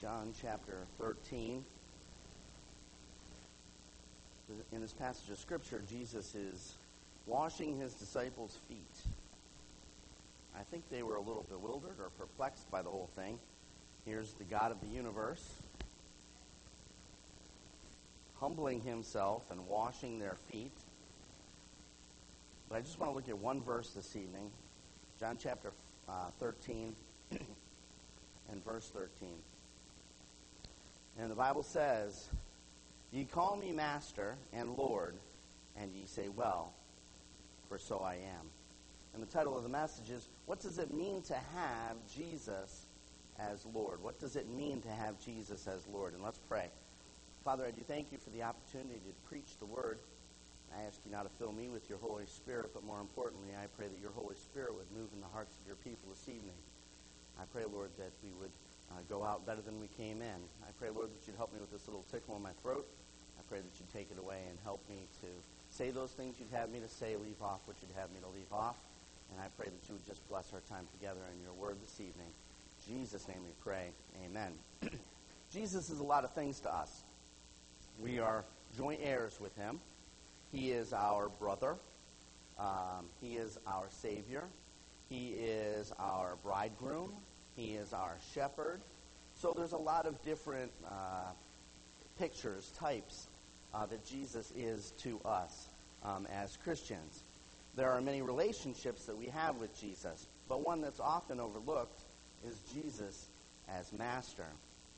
John chapter 13. In this passage of Scripture, Jesus is washing his disciples' feet. I think they were a little bewildered or perplexed by the whole thing. Here's the God of the universe humbling himself and washing their feet. But I just want to look at one verse this evening, John chapter 13 and verse 13. And the Bible says, "Ye call me Master and Lord, and ye say, Well, for so I am." And the title of the message is, what does it mean to have Jesus as Lord? What does it mean to have Jesus as Lord? And let's pray. Father, I do thank you for the opportunity to preach the Word. I ask you now to fill me with your Holy Spirit, but more importantly, I pray that your Holy Spirit would move in the hearts of your people this evening. I pray, Lord, that we would go out better than we came in. I pray, Lord, that you'd help me with this little tickle in my throat. I pray that you'd take it away and help me to say those things you'd have me to say, leave off what you'd have me to leave off. And I pray that you would just bless our time together in your word this evening. In Jesus' name we pray. Amen. Jesus is a lot of things to us. We are joint heirs with him. He is our brother. He is our Savior. He is our bridegroom. He is our shepherd. So there's a lot of different pictures, types that Jesus is to us as Christians. There are many relationships that we have with Jesus, but one that's often overlooked is Jesus as Master.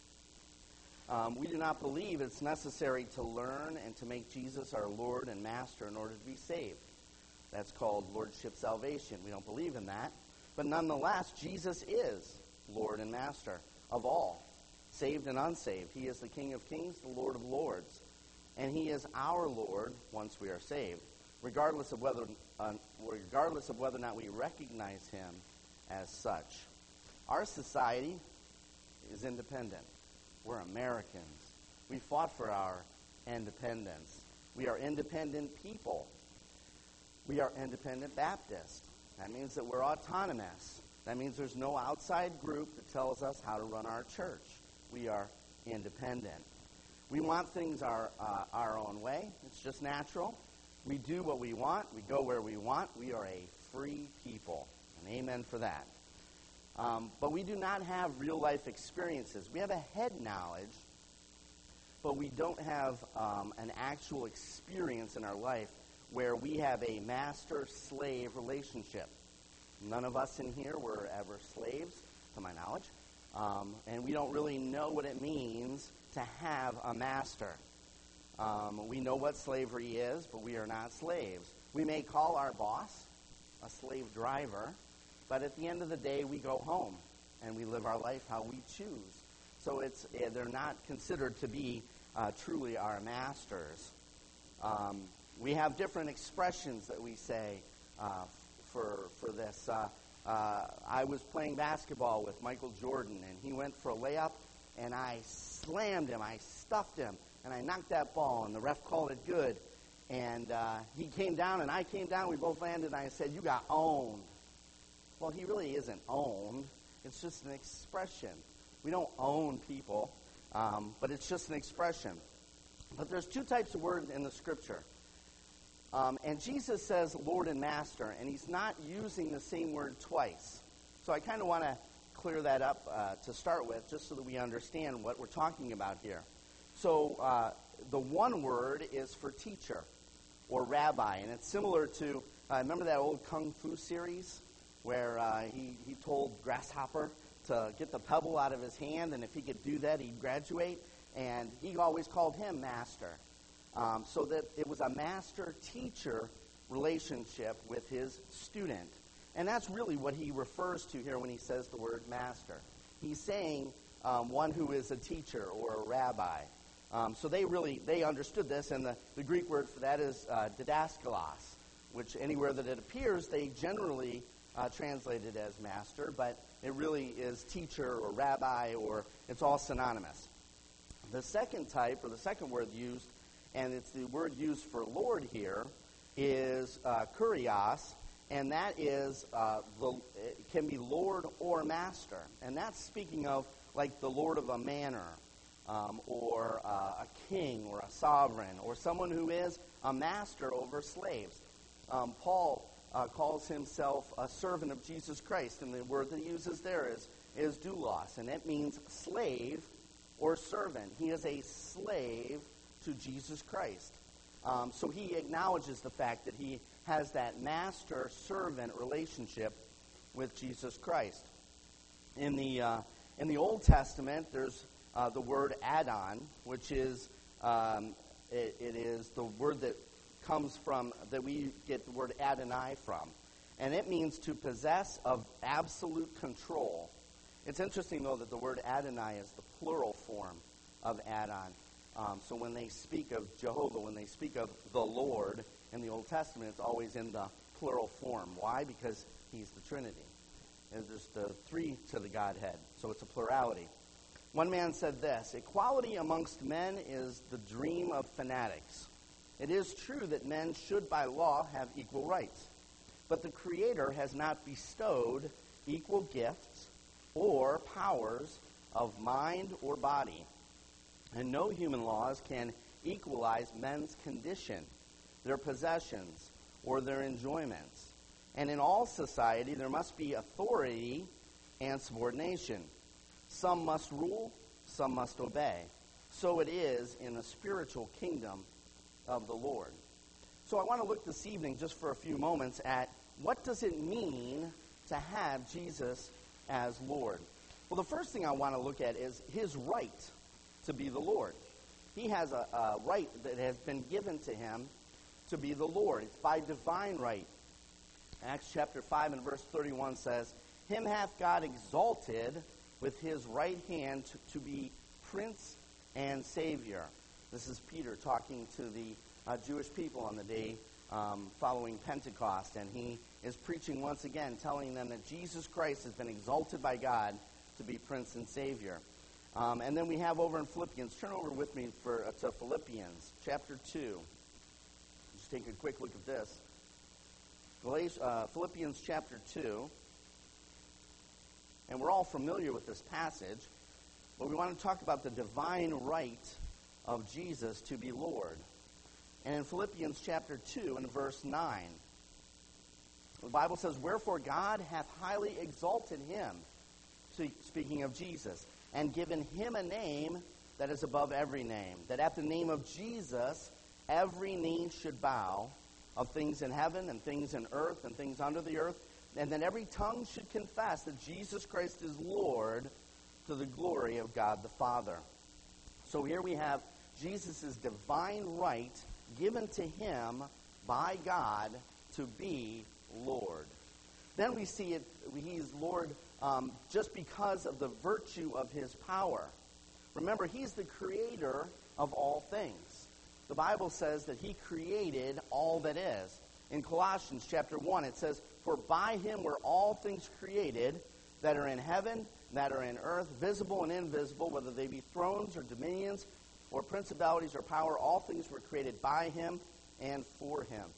We do not believe it's necessary to learn and to make Jesus our Lord and Master in order to be saved. That's called Lordship salvation. We don't believe in that. But nonetheless, Jesus is Lord and Master of all, saved and unsaved. He is the King of kings, the Lord of lords. And he is our Lord once we are saved, regardless of whether or not we recognize him as such. Our society is independent. We're Americans. We fought for our independence. We are independent people. We are independent Baptist. That means that we're autonomous. That means there's no outside group that tells us how to run our church. We are independent. We want things our own way. It's just natural. We do what we want. We go where we want. We are a free people. And amen for that. But we do not have real-life experiences. We have a head knowledge, but we don't have an actual experience in our life where we have a master-slave relationship. None of us in here were ever slaves, to my knowledge, and we don't really know what it means to have a master. We know what slavery is, but we are not slaves. We may call our boss a slave driver, but at the end of the day, we go home and we live our life how we choose. So they're not considered to be truly our masters. We have different expressions that we say for this. I was playing basketball with Michael Jordan, and he went for a layup, and I slammed him. I stuffed him, and I knocked that ball, and the ref called it good. And he came down, and I came down. We both landed, and I said, "You got owned." Well, he really isn't owned. It's just an expression. We don't own people, but it's just an expression. But there's two types of words in the Scripture. And Jesus says Lord and Master, and he's not using the same word twice. So I kind of want to clear that up to start with, just so that we understand what we're talking about here. So the one word is for teacher or rabbi, and it's similar to, remember that old Kung Fu series where he told Grasshopper to get the pebble out of his hand, and if he could do that, he'd graduate, and he always called him Master. So that it was a master-teacher relationship with his student. And that's really what he refers to here when he says the word master. He's saying one who is a teacher or a rabbi. So they understood this, and the Greek word for that is didaskalos, which anywhere that it appears, they generally translate it as master, but it really is teacher or rabbi, or it's all synonymous. The second type, or the second word used, and it's the word used for Lord here, is kurios, and that is, it can be Lord or Master. And that's speaking of like the Lord of a manor, or a king or a sovereign, or someone who is a master over slaves. Paul calls himself a servant of Jesus Christ, and the word that he uses there is doulos, and it means slave or servant. He is a slave to Jesus Christ. So he acknowledges the fact that he has that master-servant relationship with Jesus Christ. In the Old Testament, there's the word Adon, which is it is the word that comes from, that we get the word Adonai from. And it means to possess of absolute control. It's interesting, though, that the word Adonai is the plural form of Adon. So when they speak of Jehovah, when they speak of the Lord in the Old Testament, it's always in the plural form. Why? Because he's the Trinity. And there's the three to the Godhead, so it's a plurality. One man said this: "Equality amongst men is the dream of fanatics. It is true that men should by law have equal rights, but the Creator has not bestowed equal gifts or powers of mind or body, and no human laws can equalize men's condition, their possessions, or their enjoyments. And in all society there must be authority and subordination. Some must rule, some must obey. So it is in the spiritual kingdom of the Lord." So I want to look this evening just for a few moments at what does it mean to have Jesus as Lord. Well, the first thing I want to look at is his right to be the Lord. He has a right that has been given to him to be the Lord. It's by divine right. Acts chapter 5 and verse 31 says, "Him hath God exalted with his right hand to be Prince and Savior." This is Peter talking to the Jewish people on the day following Pentecost, and he is preaching once again, telling them that Jesus Christ has been exalted by God to be Prince and Savior. And then we have over in Philippians, turn over with me to Philippians chapter 2. Just take a quick look at this. Philippians chapter 2. And we're all familiar with this passage, but we want to talk about the divine right of Jesus to be Lord. And in Philippians chapter 2 and verse 9, the Bible says, "Wherefore God hath highly exalted him," speaking of Jesus, "and given him a name that is above every name, that at the name of Jesus every knee should bow, of things in heaven and things in earth and things under the earth, and that every tongue should confess that Jesus Christ is Lord, to the glory of God the Father." So here we have Jesus' divine right given to him by God to be Lord. Then we see he's Lord just because of the virtue of his power. Remember, he's the creator of all things. The Bible says that he created all that is. In Colossians chapter 1, it says, "For by him were all things created that are in heaven, that are in earth, visible and invisible, whether they be thrones or dominions or principalities or power. All things were created by him and for him."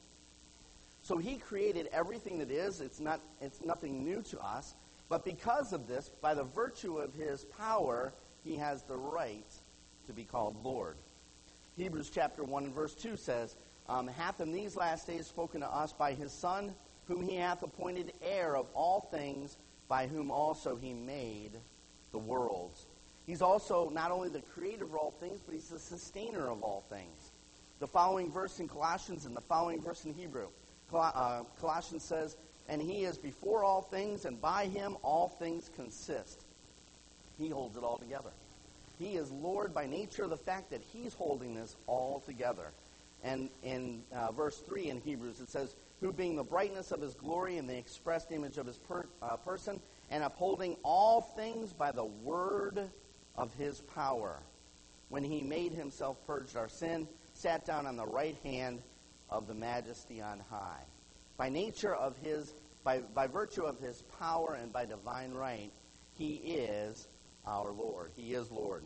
So he created everything that is. It's nothing new to us. But because of this, by the virtue of his power, he has the right to be called Lord. Hebrews chapter 1 and verse 2 says, "Hath in these last days spoken to us by his Son, whom he hath appointed heir of all things, by whom also he made the worlds." He's also not only the creator of all things, but he's the sustainer of all things. The following verse in Colossians and the following verse in Hebrew. Colossians says, "And he is before all things, and by him all things consist." He holds it all together. He is Lord by nature of the fact that he's holding this all together. And in verse 3 in Hebrews, it says, "Who being the brightness of his glory and the expressed image of his person, and upholding all things by the word of his power, when he made himself purged our sin, sat down on the right hand of the majesty on high." By nature of his, by virtue of his power and by divine right, he is our Lord. He is Lord.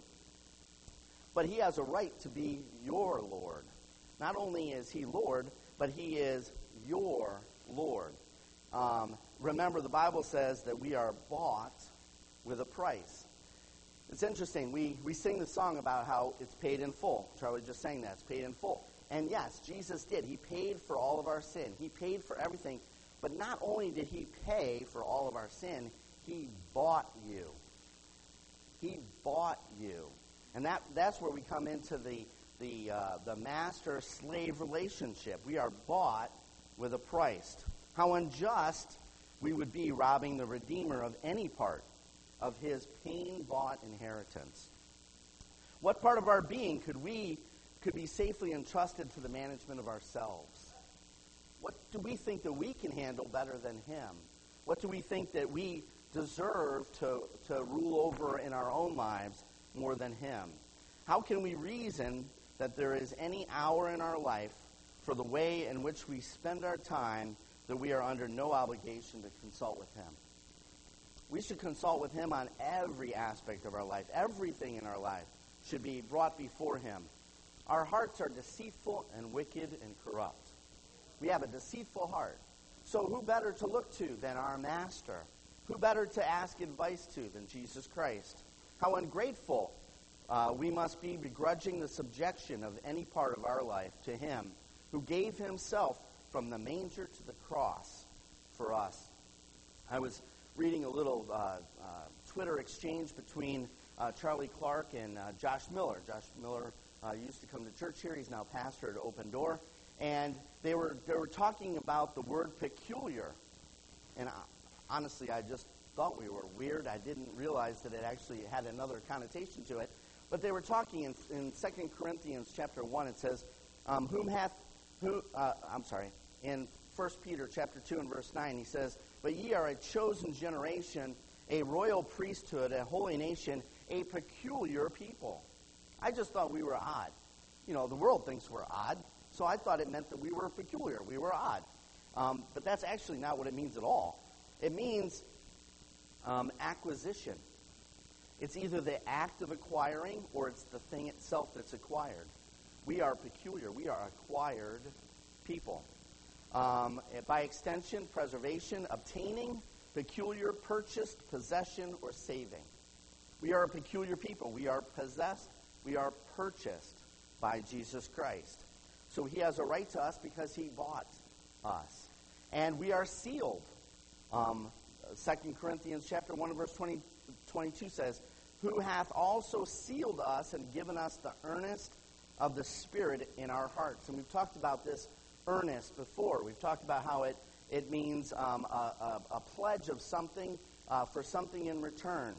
But he has a right to be your Lord. Not only is he Lord, but he is your Lord. remember, the Bible says that we are bought with a price. It's interesting. We sing the song about how it's paid in full. Charlie just sang that. It's paid in full. And yes, Jesus did. He paid for all of our sin. He paid for everything. But not only did he pay for all of our sin, he bought you. He bought you. And that's where we come into the master-slave relationship. We are bought with a price. How unjust we would be robbing the Redeemer of any part of his pain-bought inheritance. What part of our being could be safely entrusted to the management of ourselves? What do we think that we can handle better than him? What do we think that we deserve to rule over in our own lives more than him? How can we reason that there is any hour in our life for the way in which we spend our time that we are under no obligation to consult with him? We should consult with him on every aspect of our life. Everything in our life should be brought before him. Our hearts are deceitful and wicked and corrupt. We have a deceitful heart. So who better to look to than our master? Who better to ask advice to than Jesus Christ? How ungrateful we must be, begrudging the subjection of any part of our life to him who gave himself from the manger to the cross for us. I was reading a little Twitter exchange between Charlie Clark and Josh Miller. Josh Miller used to come to church here. He's now pastor at Open Door. And they were talking about the word peculiar. And honestly, I just thought we were weird. I didn't realize that it actually had another connotation to it. But they were talking in 2 Corinthians chapter 1, it says, in 1 Peter chapter 2 and verse 9, he says, "But ye are a chosen generation, a royal priesthood, a holy nation, a peculiar people." I just thought we were odd. You know, the world thinks we're odd, so I thought it meant that we were peculiar, we were odd. But that's actually not what it means at all. It means acquisition. It's either the act of acquiring or it's the thing itself that's acquired. We are peculiar. We are acquired people. By extension, preservation, obtaining, peculiar, purchased, possession, or saving. We are a peculiar people. We are possessed. We are purchased by Jesus Christ. So he has a right to us because he bought us. And we are sealed. 2 Corinthians chapter 1 verse 22 says, "Who hath also sealed us and given us the earnest of the Spirit in our hearts." And we've talked about this earnest before. We've talked about how it means a pledge of something for something in return.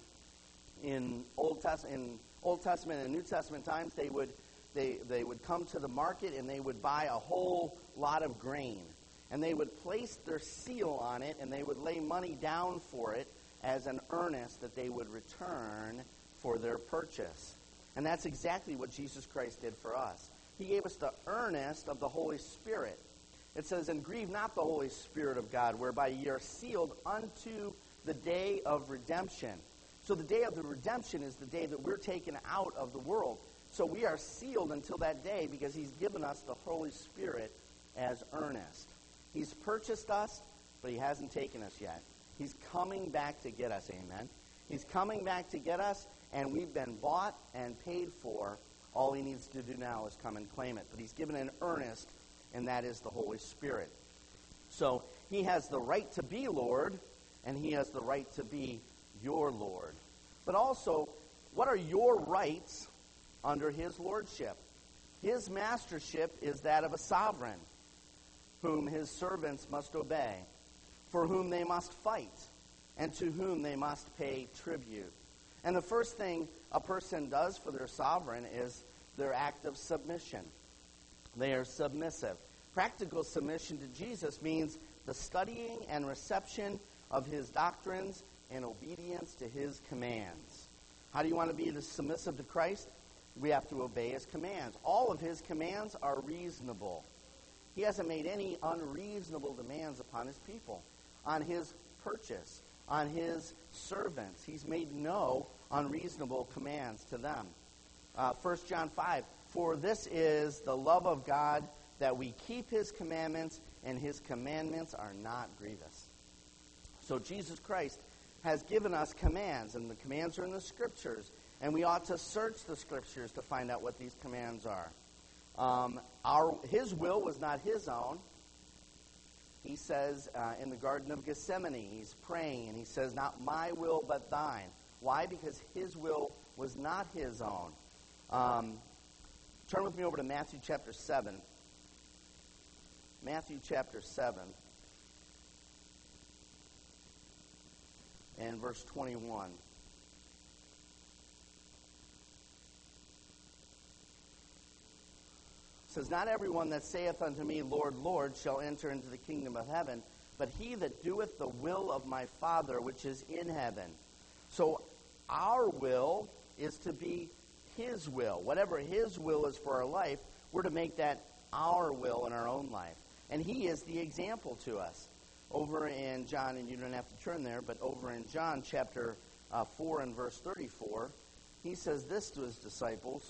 In Old Testament and New Testament times, they would come to the market and they would buy a whole lot of grain. And they would place their seal on it and they would lay money down for it as an earnest that they would return for their purchase. And that's exactly what Jesus Christ did for us. He gave us the earnest of the Holy Spirit. It says, "And grieve not the Holy Spirit of God, whereby ye are sealed unto the day of redemption." So the day of the redemption is the day that we're taken out of the world. So we are sealed until that day because he's given us the Holy Spirit as earnest. He's purchased us, but he hasn't taken us yet. He's coming back to get us, amen? He's coming back to get us, and we've been bought and paid for. All he needs to do now is come and claim it. But he's given an earnest, and that is the Holy Spirit. So he has the right to be Lord, and he has the right to be your Lord. But also, what are your rights under his lordship? His mastership is that of a sovereign, whom his servants must obey, for whom they must fight, and to whom they must pay tribute. And the first thing a person does for their sovereign is their act of submission. They are submissive. Practical submission to Jesus means the studying and reception of his doctrines and obedience to his commands. How do you want to be submissive to Christ? We have to obey his commands. All of his commands are reasonable. He hasn't made any unreasonable demands upon his people, on his purchase, on his servants. He's made no unreasonable commands to them. 1 John 5, "For this is the love of God, that we keep his commandments, and his commandments are not grievous." So Jesus Christ has given us commands, and the commands are in the Scriptures, and we ought to search the Scriptures to find out what these commands are. His will was not his own. He says in the Garden of Gethsemane, he's praying, and he says, "Not my will, but thine." Why? Because his will was not his own. Turn with me over to Matthew chapter 7. Matthew chapter 7 and verse 21. It says, "Not everyone that saith unto me, Lord, Lord, shall enter into the kingdom of heaven, but he that doeth the will of my Father which is in heaven." So our will is to be his will. Whatever his will is for our life, we're to make that our will in our own life. And he is the example to us. Over in John, and you don't have to turn there, but over in John chapter 4 and verse 34, he says this to his disciples.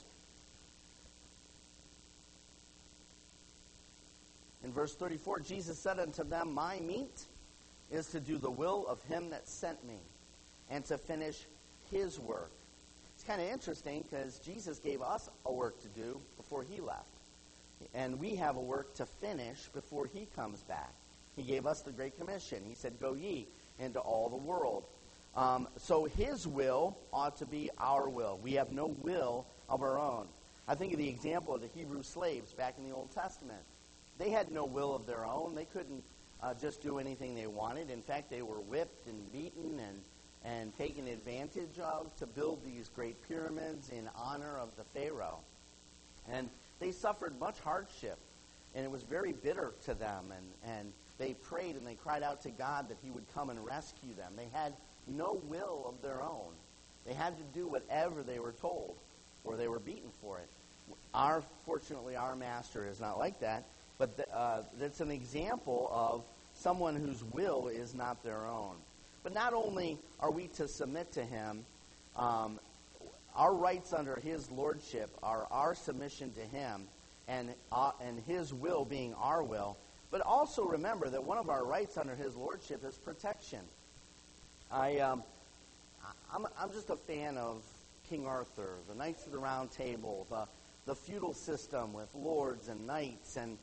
In verse 34, Jesus said unto them, "My meat is to do the will of him that sent me, and to finish his work." It's kind of interesting because Jesus gave us a work to do before he left. And we have a work to finish before he comes back. He gave us the Great Commission. He said, "Go ye into all the world." So his will ought to be our will. We have no will of our own. I think of the example of the Hebrew slaves back in the Old Testament. They had no will of their own. They couldn't just do anything they wanted. In fact, they were whipped and beaten and taken advantage of to build these great pyramids in honor of the Pharaoh. And they suffered much hardship, and it was very bitter to them. And they prayed and they cried out to God that he would come and rescue them. They had no will of their own. They had to do whatever they were told, or they were beaten for it. Fortunately, our master is not like that, but that's an example of someone whose will is not their own. But not only are we to submit to him, our rights under his lordship are our submission to him, and his will being our will. But also remember that one of our rights under his lordship is protection. I'm just a fan of King Arthur, the Knights of the Round Table, the feudal system with lords and knights and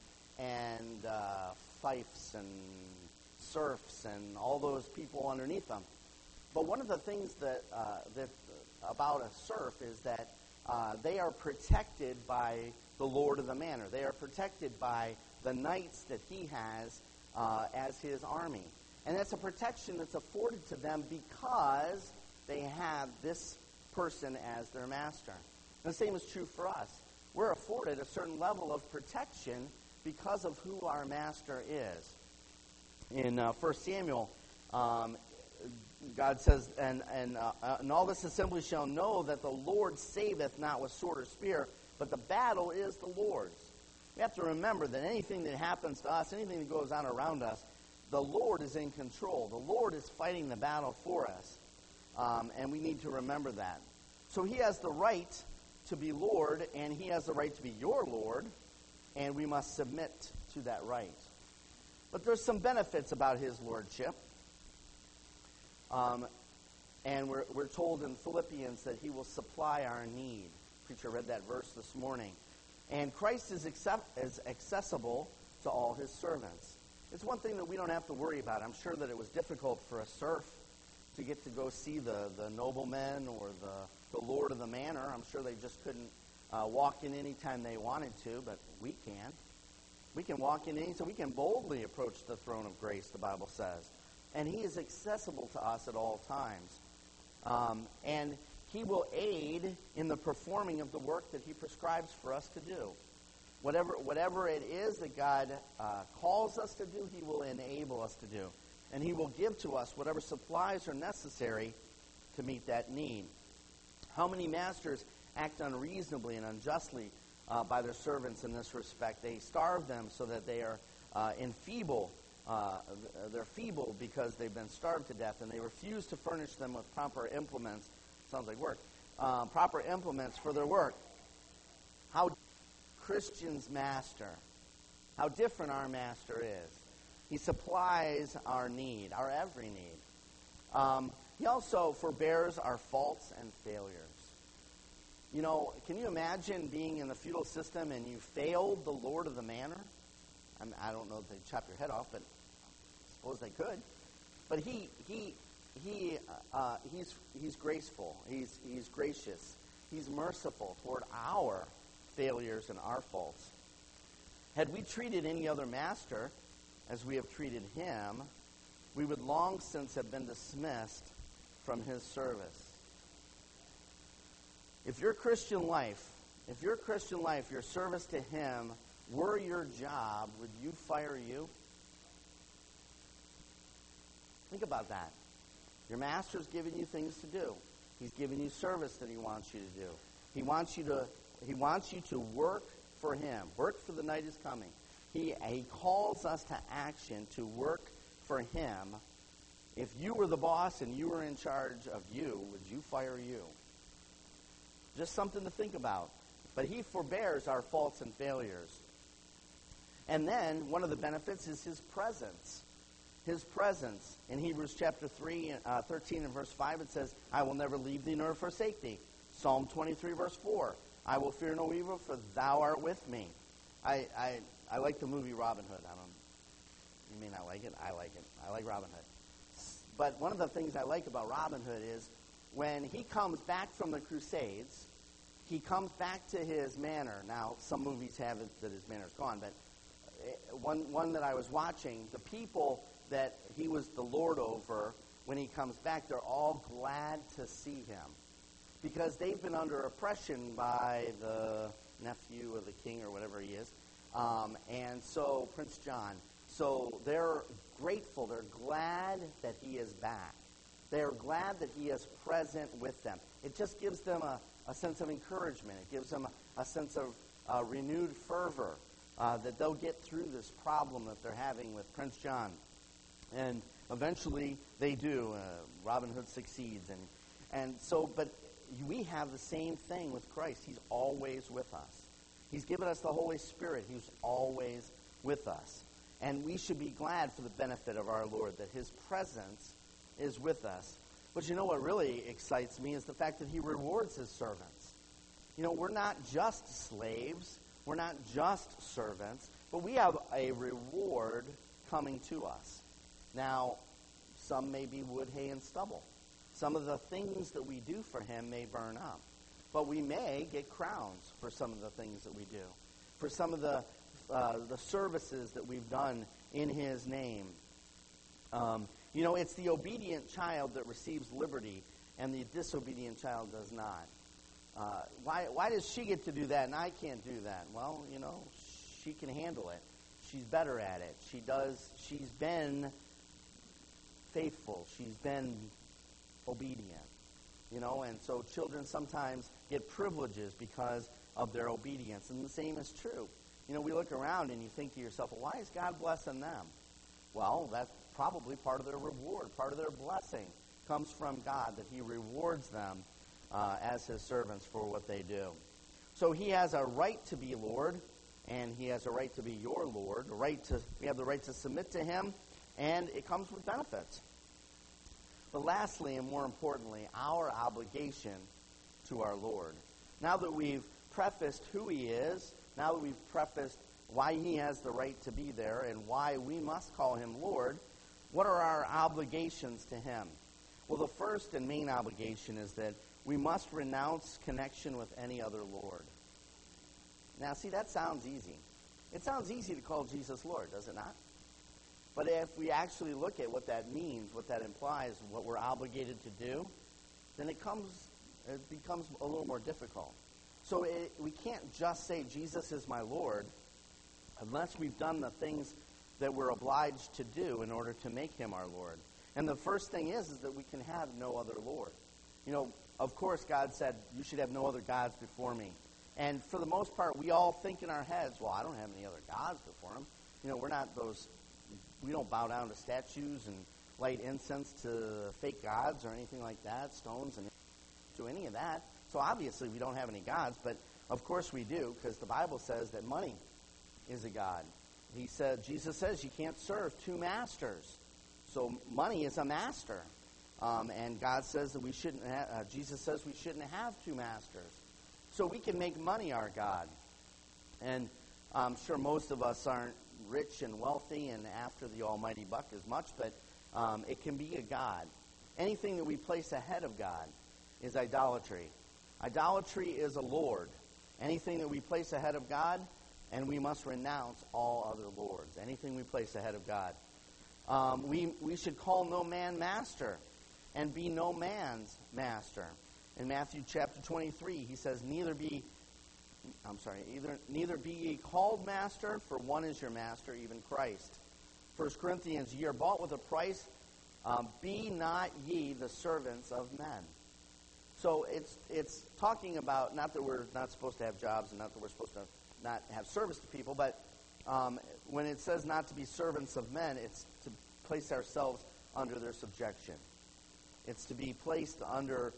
fiefs and serfs and all those people underneath them. But one of the things that about a serf is that they are protected by the lord of the manor. They are protected by the knights that he has as his army. And that's a protection that's afforded to them because they have this person as their master. And the same is true for us. We're afforded a certain level of protection because of who our master is. In 1 Samuel, God says, and all this assembly shall know that the Lord saveth not with sword or spear, but the battle is the Lord's. We have to remember that anything that happens to us, anything that goes on around us, the Lord is in control. The Lord is fighting the battle for us. And we need to remember that. So he has the right to be Lord, and he has the right to be your Lord, and we must submit to that right. But there's some benefits about his lordship. And we're told in Philippians that he will supply our need. Preacher read that verse this morning. And Christ is accessible to all his servants. It's one thing that we don't have to worry about. I'm sure that it was difficult for a serf to get to go see the nobleman or the lord of the manor. I'm sure they just couldn't walk in any time they wanted to, but we can. We can walk in any time. We can boldly approach the throne of grace, the Bible says. And he is accessible to us at all times. And he will aid in the performing of the work that he prescribes for us to do. Whatever it is that God calls us to do, he will enable us to do. And he will give to us whatever supplies are necessary to meet that need. How many masters act unreasonably and unjustly by their servants in this respect? They starve them so that they are enfeebled. They're feeble because they've been starved to death, and they refuse to furnish them with proper implements. Sounds like work. Proper implements for their work. How Christian's master, how different our master is. He supplies our need, our every need. He also forbears our faults and failures. You know, can you imagine being in the feudal system and you failed the lord of the manor? I don't know if they'd chop your head off, but I suppose they could. But he's graceful. He's gracious. He's merciful toward our failures and our faults. Had we treated any other master as we have treated him, we would long since have been dismissed from his service. If your Christian life, your service to him were your job, would you fire you? Think about that. Your master's giving you things to do. He's giving you service that he wants you to do. He wants you to work for him. Work for the night is coming. He calls us to action to work for him. If you were the boss and you were in charge of you, would you fire you? Just something to think about. But he forbears our faults and failures. And then one of the benefits is his presence. His presence. In Hebrews chapter 13 and verse 5, it says, I will never leave thee nor forsake thee. Psalm 23 verse 4, I will fear no evil, for thou art with me. I like the movie Robin Hood. You may not like it. I like it. I like Robin Hood. But one of the things I like about Robin Hood is when he comes back from the Crusades, he comes back to his manor. Now, some movies have it that his manor's gone, but one that I was watching, the people that he was the lord over, when he comes back, they're all glad to see him because they've been under oppression by the nephew of the king or whatever he is, and so Prince John. So they're grateful. They're glad that he is back. They're glad that he is present with them. It just gives them a sense of encouragement. It gives them a sense of renewed fervor that they'll get through this problem that they're having with Prince John. And eventually they do. Robin Hood succeeds. And so, but we have the same thing with Christ. He's always with us. He's given us the Holy Spirit. He's always with us. And we should be glad for the benefit of our Lord, that his presence is with us. But you know what really excites me is the fact that he rewards his servants. You know, we're not just slaves. We're not just servants. But we have a reward coming to us. Now, some may be wood, hay, and stubble. Some of the things that we do for him may burn up. But we may get crowns for some of the things that we do. For some of the services that we've done in his name. You know, it's the obedient child that receives liberty, and the disobedient child does not. Why does she get to do that and I can't do that? Well, you know, she can handle it. She's better at it. She's been faithful. She's been obedient. You know, and so children sometimes get privileges because of their obedience, and the same is true. You know, we look around and you think to yourself, well, why is God blessing them? Well, that's probably part of their reward, part of their blessing comes from God, that he rewards them as his servants for what they do. So he has a right to be Lord, and he has a right to be your Lord. We have the right to submit to him, and it comes with benefits. But lastly, and more importantly, our obligation to our Lord. Now that we've prefaced who he is, now that we've prefaced why he has the right to be there and why we must call him Lord, what are our obligations to him? Well, the first and main obligation is that we must renounce connection with any other Lord. Now, see, that sounds easy. It sounds easy to call Jesus Lord, does it not? But if we actually look at what that means, what that implies, what we're obligated to do, then it becomes a little more difficult. So we can't just say Jesus is my Lord unless we've done the things that we're obliged to do in order to make him our Lord. And the first thing is that we can have no other Lord. You know, of course, God said, you should have no other gods before me. And for the most part, we all think in our heads, well, I don't have any other gods before him. You know, we don't bow down to statues and light incense to fake gods or anything like that, stones and do any of that. So obviously we don't have any gods, but of course we do, because the Bible says that money is a god. Jesus says you can't serve two masters. So money is a master. And God says that we shouldn't. Jesus says we shouldn't have two masters. So we can make money our God. And I'm sure most of us aren't rich and wealthy and after the almighty buck as much, but it can be a god. Anything that we place ahead of God is idolatry. Idolatry is a lord. Anything that we place ahead of God, and we must renounce all other lords. Anything we place ahead of God. We should call no man master and be no man's master. In Matthew chapter 23, he says, Neither be ye called master, for one is your master, even Christ. 1 Corinthians, ye are bought with a price, be not ye the servants of men. So it's talking about, not that we're not supposed to have jobs and not that we're supposed to not have service to people, but when it says not to be servants of men, it's to place ourselves under their subjection. It's to be placed under,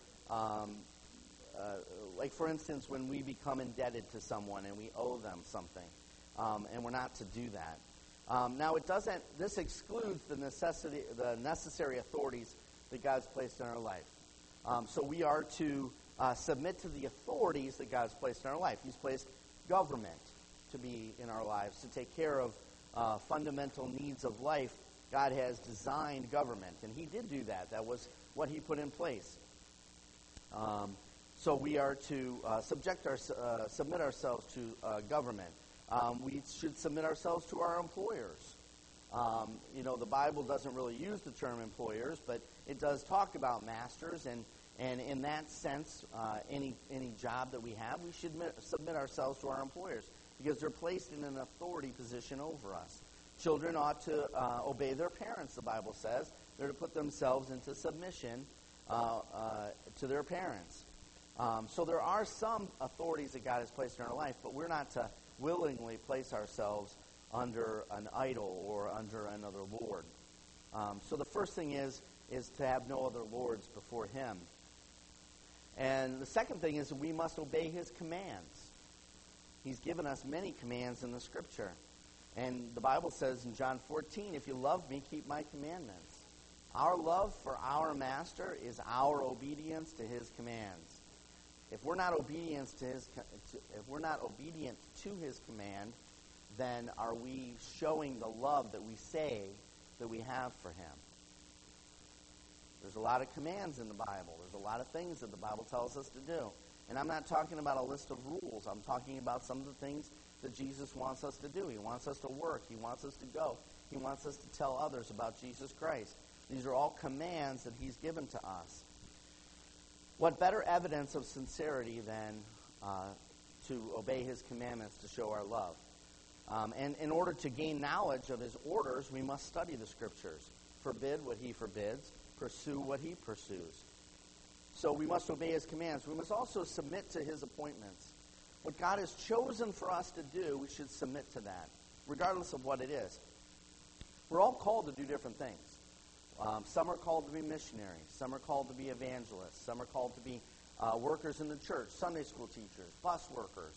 like for instance, when we become indebted to someone and we owe them something, and we're not to do that. Now, this excludes the necessary authorities that God's placed in our life. So we are to submit to the authorities that God's placed in our life. He's placed government to be in our lives, to take care of fundamental needs of life. God has designed government, and He did do that. That was what He put in place. So we are to submit ourselves to government. We should submit ourselves to our employers. The Bible doesn't really use the term employers, but it does talk about masters, and in that sense, any job that we have, we should submit ourselves to our employers because they're placed in an authority position over us. Children ought to obey their parents, the Bible says. They're to put themselves into submission to their parents. So there are some authorities that God has placed in our life, but we're not to willingly place ourselves under an idol or under another lord. So the first thing is to have no other lords before Him. And the second thing is that we must obey His commands. He's given us many commands in the Scripture. And the Bible says in John 14, if you love me, keep my commandments. Our love for our Master is our obedience to His commands. If we're not obedient to His command, then are we showing the love that we say that we have for Him? There's a lot of commands in the Bible. There's a lot of things that the Bible tells us to do. And I'm not talking about a list of rules. I'm talking about some of the things that Jesus wants us to do. He wants us to work. He wants us to go. He wants us to tell others about Jesus Christ. These are all commands that He's given to us. What better evidence of sincerity than to obey His commandments to show our love? And in order to gain knowledge of His orders, we must study the Scriptures. Forbid what He forbids. Pursue what He pursues. So we must obey His commands. We must also submit to His appointments. What God has chosen for us to do, we should submit to that, regardless of what it is. We're all called to do different things. Some are called to be missionaries. Some are called to be evangelists. Some are called to be workers in the church, Sunday school teachers, bus workers.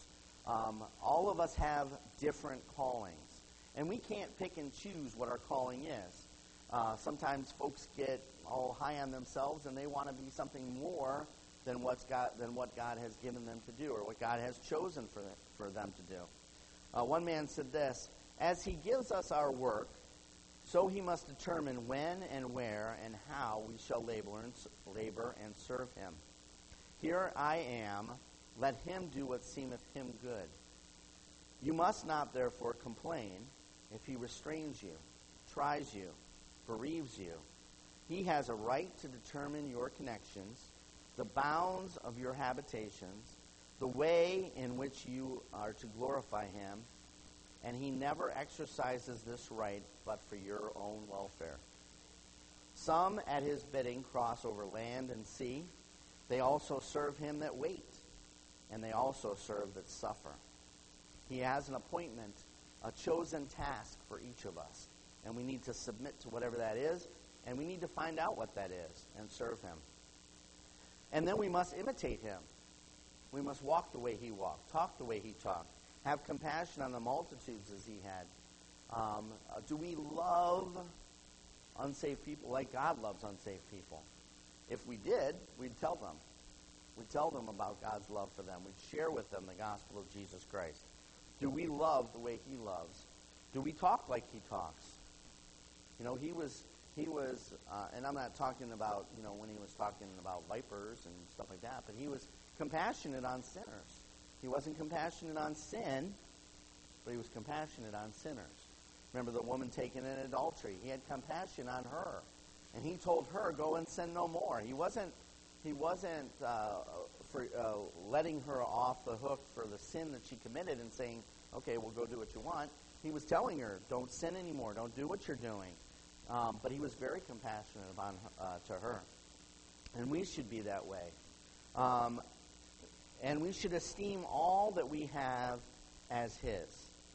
All of us have different callings. And we can't pick and choose what our calling is. Sometimes folks get all high on themselves and they want to be something more than what God has given them to do or what God has chosen for them to do. One man said this, as He gives us our work, so He must determine when and where and how we shall labor and serve Him. Here I am, let him do what seemeth him good. You must not therefore complain if he restrains you, tries you, bereaves you. He has a right to determine your connections, the bounds of your habitations, the way in which you are to glorify Him, and He never exercises this right but for your own welfare. Some at His bidding cross over land and sea. They also serve Him that wait, and they also serve that suffer. He has an appointment, a chosen task for each of us, and we need to submit to whatever that is, and we need to find out what that is and serve Him. And then we must imitate Him. We must walk the way He walked, talk the way He talked, have compassion on the multitudes as He had. Do we love unsaved people like God loves unsaved people? If we did, we'd tell them. We'd tell them about God's love for them. We'd share with them the gospel of Jesus Christ. Do we love the way he loves? Do we talk like he talks? You know, he was, and I'm not talking about, when he was talking about vipers and stuff like that, but he was compassionate on sinners. He wasn't compassionate on sin, but he was compassionate on sinners. Remember the woman taken in adultery? He had compassion on her. And he told her, go and sin no more. He wasn't letting her off the hook for the sin that she committed and saying, okay, well, go do what you want. He was telling her, don't sin anymore. Don't do what you're doing. But he was very compassionate to her. And we should be that way. And we should esteem all that we have as his.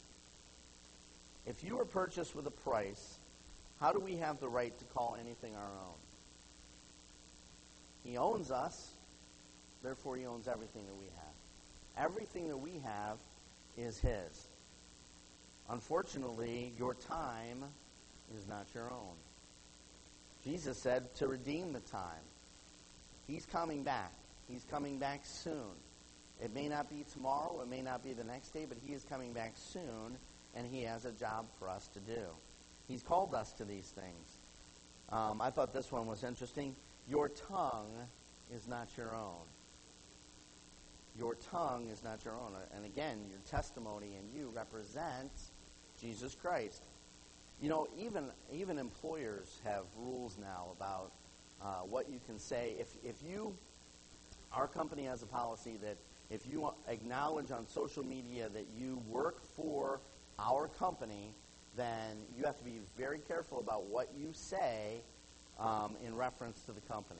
If you were purchased with a price, how do we have the right to call anything our own? He owns us, therefore he owns everything that we have. Everything that we have is his. Unfortunately, your time is not your own. Jesus said to redeem the time. He's coming back. He's coming back soon. It may not be tomorrow, it may not be the next day, but he is coming back soon, and he has a job for us to do. He's called us to these things. I thought this one was interesting. Your tongue is not your own. Your tongue is not your own. And again, your testimony and you represent Jesus Christ. You know, even employers have rules now about what you can say. Our company has a policy that if you acknowledge on social media that you work for our company, then you have to be very careful about what you say in reference to the company.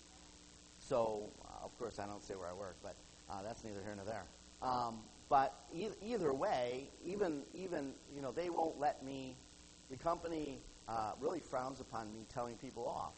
So, of course, I don't say where I work, but that's neither here nor there. But either way, even they won't let me. The company really frowns upon me telling people off.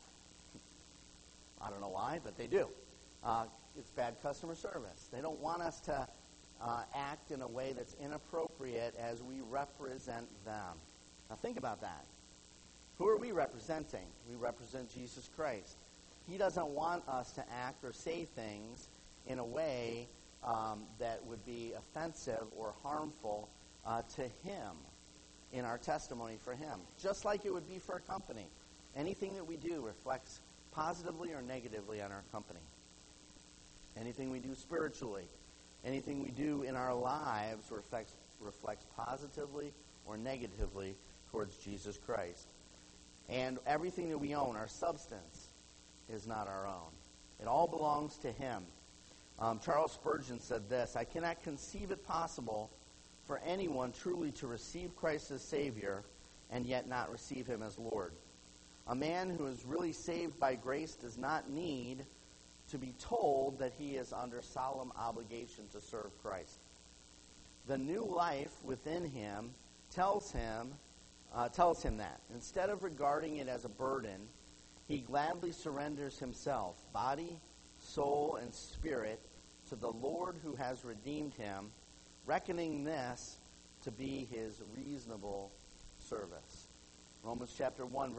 I don't know why, but they do. It's bad customer service. They don't want us to act in a way that's inappropriate as we represent them. Now think about that. Who are we representing? We represent Jesus Christ. He doesn't want us to act or say things in a way that would be offensive or harmful to him in our testimony for him, just like it would be for a company. Anything that we do reflects positively or negatively on our company. Anything we do spiritually, anything we do in our lives reflects positively or negatively towards Jesus Christ. And everything that we own, our substance, is not our own. It all belongs to him. Charles Spurgeon said this, I cannot conceive it possible for anyone truly to receive Christ as Savior and yet not receive him as Lord. A man who is really saved by grace does not need to be told that he is under solemn obligation to serve Christ. The new life within him tells him that. Instead of regarding it as a burden, he gladly surrenders himself, body, soul, and spirit, to the Lord who has redeemed him, reckoning this to be his reasonable service. Romans chapter 12,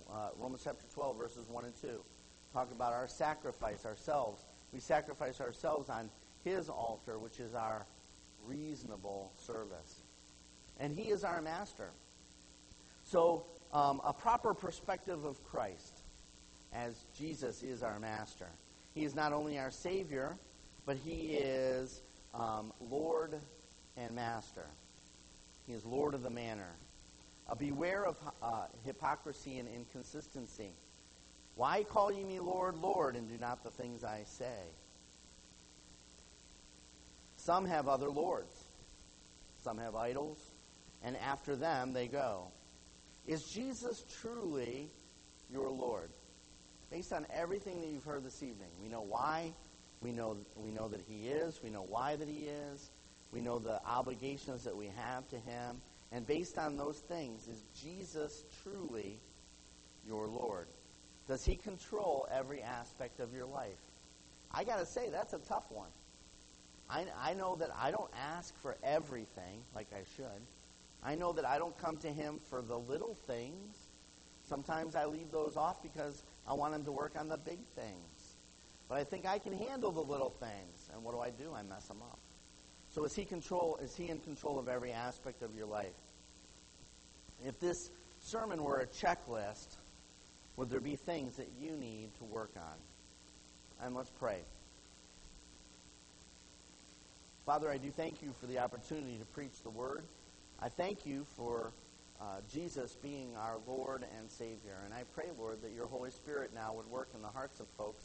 verses 1 and 2. Talk about our sacrifice ourselves. We sacrifice ourselves on his altar, which is our reasonable service. And he is our master. So, a proper perspective of Christ, as Jesus is our master. He is not only our Savior, but he is Lord and Master. He is Lord of the manor. Beware of hypocrisy and inconsistency. Why call ye me Lord, Lord, and do not the things I say? Some have other lords. Some have idols, and after them they go. Is Jesus truly your Lord? Based on everything that you've heard this evening, we know why. We know that he is. We know why that he is. We know the obligations that we have to him. And based on those things, is Jesus truly your Lord? Does he control every aspect of your life? I got to say, that's a tough one. I know that I don't ask for everything like I should. I know that I don't come to him for the little things. Sometimes I leave those off because I want him to work on the big things. But I think I can handle the little things. And what do? I mess them up. So is he in control of every aspect of your life? If this sermon were a checklist, would there be things that you need to work on? And let's pray. Father, I do thank you for the opportunity to preach the word. I thank you for Jesus being our Lord and Savior. And I pray, Lord, that your Holy Spirit now would work in the hearts of folks.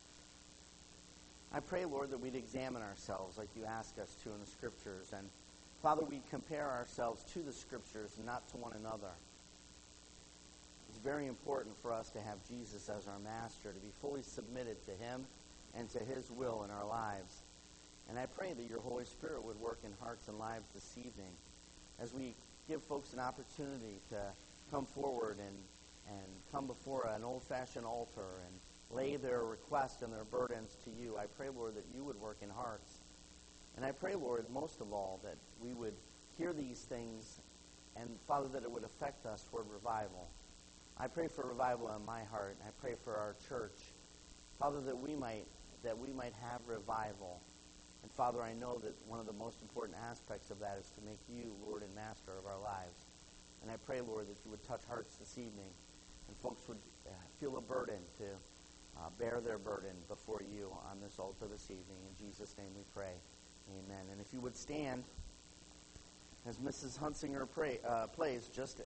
I pray, Lord, that we'd examine ourselves like you ask us to in the Scriptures. And, Father, we'd compare ourselves to the Scriptures and not to one another. It's very important for us to have Jesus as our master, to be fully submitted to him and to his will in our lives. And I pray that your Holy Spirit would work in hearts and lives this evening as we give folks an opportunity to come forward and come before an old-fashioned altar and lay their requests and their burdens to you. I pray, Lord, that you would work in hearts. And I pray, Lord, most of all, that we would hear these things and, Father, that it would affect us toward revival. I pray for revival in my heart, and I pray for our church, Father, that we might have revival. And, Father, I know that one of the most important aspects of that is to make you Lord and Master of our lives. And I pray, Lord, that you would touch hearts this evening and folks would feel a burden to bear their burden before you on this altar this evening. In Jesus' name we pray. Amen. And if you would stand as Mrs. Hunsinger plays just